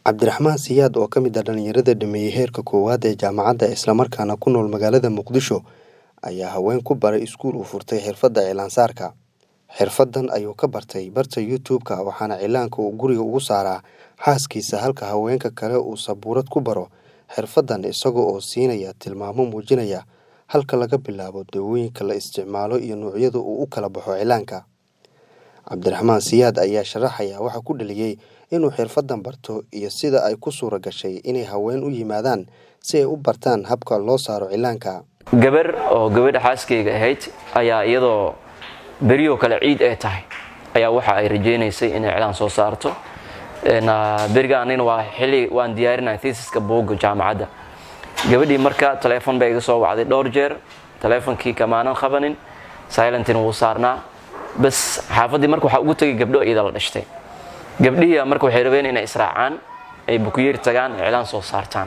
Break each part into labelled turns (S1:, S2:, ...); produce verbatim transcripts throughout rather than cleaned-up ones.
S1: Cabdiraxmaan Siyaad oo ka mid ah dhalinyarada dhameeyay heerka koowaad ee jaamacadda isla markaana ku nool magaalada Muqdisho ayaa haween ku baray iskuul u furtay xirfadda cilaansaarka. Xirfaddan ayuu ka bartay barta YouTube-ka waxaana cilaanka uu guriga ugu saaraa xaaskiisa halka haweenka kale uu sabuurad ku baro xirfaddan isagoo oo siinaya tilmaamo muujinaya halka laga bilaabo dawooyinka la isticmaalo iyo noocyada uu u kala baxo cilaanka. Cabdiraxmaan Siyaad ayaa sharaxaya waxa ku dhaliyay inuu xirfaddan barto iyo sida ay ku suura gashay inay haween u yimaadaan si ay u bartaan habka loo saaro cilaanka.
S2: gabar oo gabadha xaaskeyga ahayd ayaa iyadoo beriyo kale ciid ay tahay ayaa waxa ay rajeynaysay inay cilaan soo saarto een beriga anina waa xilli waan diyaarinay thesis-ka buugga jaamacadda. gabadhii marka telefoon bay iga soo wacday dhowr jeer, telefoonkii kamaanan qabanin, silent-in wuu saarnaa. bas xaafadii marka waxa ugu tagay gabdho iyada la dhashtay. gabdhihii marka waxay rabeen inay israacaan ay bukuyeer tagaan cilaan soo saartaan.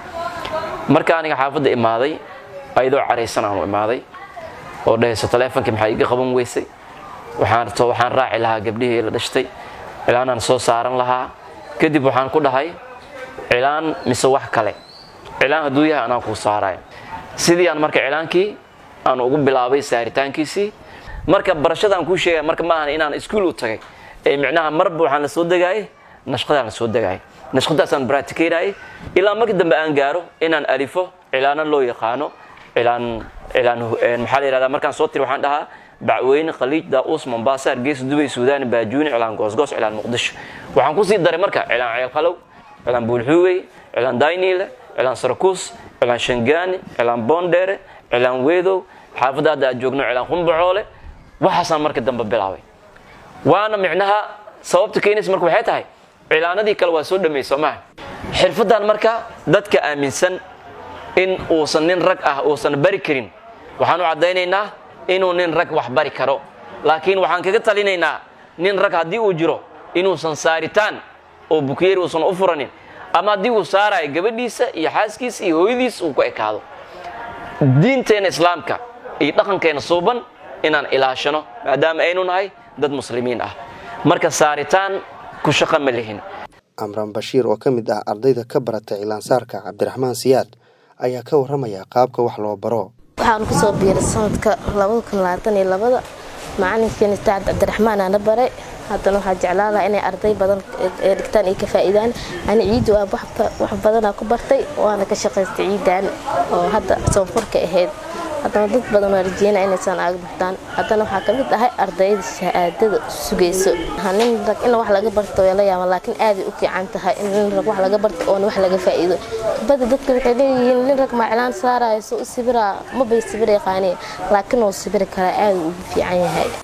S2: marka aniga xaafadda imaaday ayadoo careysan aan u imaaday oo dhahayso telefoonkii maxay iga qaban weysay, waxaan rabto waxaan raaci lahaa gabdhihii la dhashtay, cilaanaan soo saaran lahaa. kadib waxaan ku dhahay cilaan mise wax kale, cilaan hadduu yahay anaa kuu saarayo. sidii aan marka cilaankii aan ugu bilaabay saaritaankiisii. marka barashadaan kuu sheegay marka ma ahan inaan iskuul u tagay ee micnaha marba waxaan la soo degayay nashqadaan la soo degayay, nashqadaasaan practiceynayay ilaa markii dambe aan gaaro inaan alifo cilaano loo yaqaano cilaan cilaan maxaa la yiraahdaa. markaan soo tiri waxaan dhahaa bacweyne, khaliij, daa'uus, mombasa, hargeysa, dubay, suudaan, baajuuni, cilaan goosgoos, cilaan muqdisho. waxaan ku sii daray marka cilaan ceel qalow, cilaan buulxuugay, cilaan dayniile, cilaan sarakuus, cilaan shangaani, cilaan boondheere, cilaan weedow, xaafadda hadda aad joogno cilaan qumbacoole. waxaasaan marka dambe bilaabay. waana micnaha sababta keenaysa marka waxay tahay cilaanadii kale waa soo dhameeyay Soomaa. xirfaddan marka dadka aaminsan in uusan nin rag ah uusan bari karin waxaan u cadeynaynaa inuu nin rag wax bari karo. laakiin waxaan kaga talinaynaa nin rag haddii uu jiro inuusan saaritaan oo bukiyeer uusan u furanin, ama haddii uu saarayo gabadhiisa iyo xaaskiisa iyo hooyadiisa uu ku ekaado. diinteena islaamka iyo dhaqankeena suuban inaan ilaashano maadaama aynu nahay dad muslimiin ah. marka saaritaan ku shaqo ma lihin.
S1: Amran Bashiir oo ka mid ah ardayda ka barata cilaansaarka Cabdiraxmaan Siyaad ayaa ka waramaya qaabka wax loo baro.
S3: waxaan ku soo biiray sanadka laba kun labaatan iyo laba macalinkeena Ustaad Cabdiraxmaan ana baray. haddana waxaan jeclaan lahaa inay arday badan ee dhigtaan ay ka faa'iidaan. ani ciid waa wax badan ku bartay waana ka shaqaystay ciidan oo hadda soo furka ahayd. haddana dad badan oo rajeynaya inaysan aaga bartaan. haddana waxaa ka mid ahay ardayda shahaadada sugayso. hanin rag in wax laga barto way la yaabaan, laakiin aad ay u fiican tahay in rag wax laga barto oo wax laga faa'iido. bada dadka waxay leeyihiin in rag ma cilaan saarayo soo sibira ma bay sibir yaqaaniin, laakiin oo sibir kale aad u fiican yahay.